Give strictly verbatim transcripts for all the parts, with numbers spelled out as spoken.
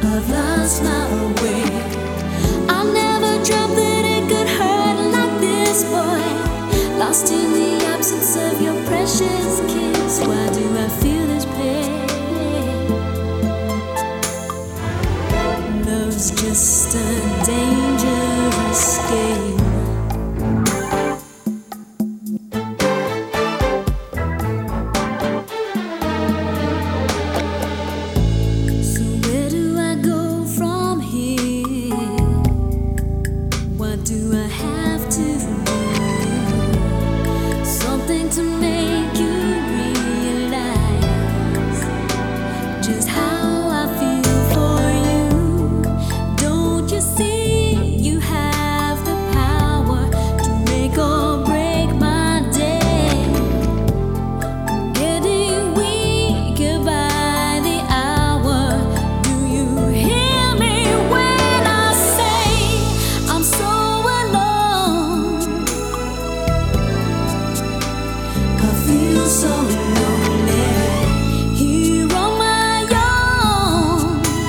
I've lost my way. I never dreamt that it could hurt like this, boy. Lost in the absence of your precious kiss. Why do I feel this pain? Love's just a dangerous game. Do I have to do something to make you realize just how I feel for you? Don't you see you have the power to make or break my day? I'm getting weaker by the hour. Do you hear me when I say I'm so so lonely here on my own?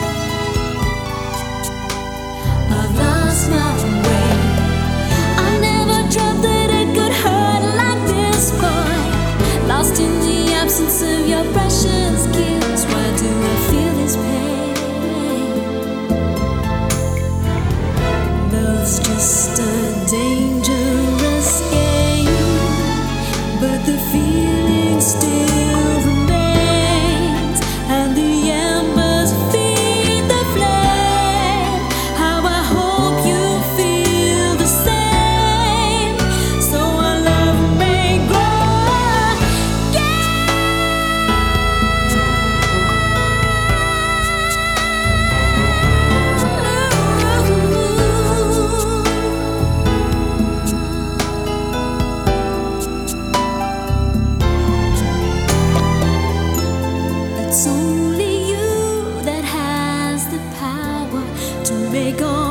I've lost my way. I never dreamt that it could hurt like this, boy. Lost in the absence of your precious kiss. Why do I feel this pain? Love's just a dangerous game, but the feeling still remains, and the embers feed the flame. How I hope you feel the same, so our love may grow It's only you that has the power to make all